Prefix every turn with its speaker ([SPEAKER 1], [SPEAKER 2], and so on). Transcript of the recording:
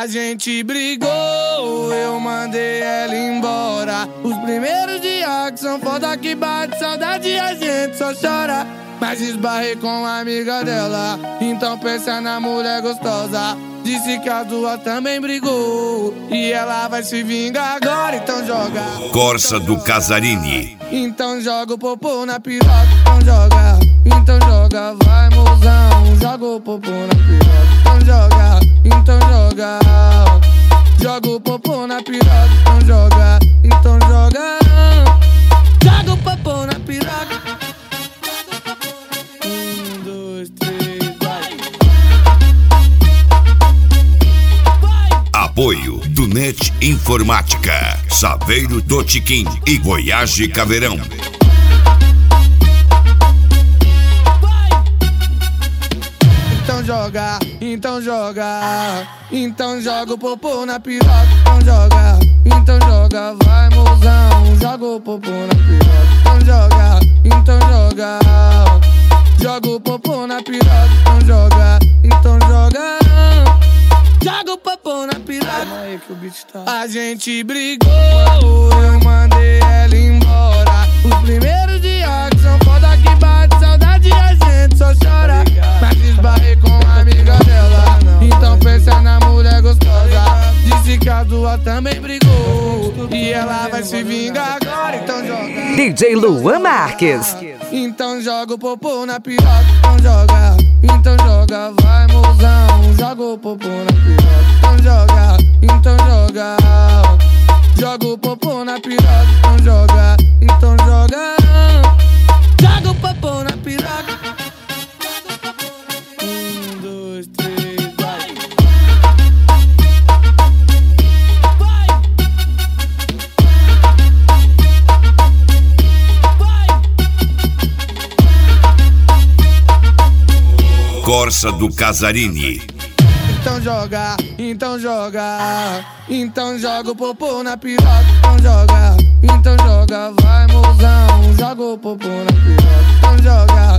[SPEAKER 1] A gente brigou, eu mandei ela embora. Os primeiros dias que são foda que bate saudade, a gente só chora. Mas esbarrei com a amiga dela, então pensa na mulher gostosa. Disse que as duas também brigou e ela vai se vingar agora, então joga.
[SPEAKER 2] Corsa do Casarini.
[SPEAKER 1] Então joga o popô na piroca, então joga. Então joga, vai mozão, joga o popô na piroca, então joga. Então joga, joga o popô na piroca, então joga. Então joga, joga o popô na piroca. 1, 2, 3, vai.
[SPEAKER 2] Apoio do Net Informática, Saveiro Totiquim e Goiás Caveirão.
[SPEAKER 1] Então joga, então joga. Então joga o popô na piroca, então joga. Então joga, vai mozão, joga o popô na piroca, então joga. Então joga, joga o popô na piroca, então joga. Então joga, joga o popô na piroca. Aí que o beat tá. A gente brigou, eu mandei ela embora. Os primeiros dias que são foda que bate saudade, a gente só chora. Mas esbarrei com a amiga dela, então pensa na mulher gostosa. Disse que as duas também brigou e ela vai se vingar agora, então joga.
[SPEAKER 3] DJ Luan Marques.
[SPEAKER 1] Então joga o popô na piroca, então joga. Então joga, vai mozão, joga o popô na piroca, então joga. Então joga, joga o popô na piroca, então joga. Então joga, joga o popô na piroca. 1, 2, 3, vai.
[SPEAKER 2] Corsa do Casarini.
[SPEAKER 1] Então joga, então joga. Então joga o popô na piroca, então joga. Então joga, vai mozão, joga o popô na piroca, então joga.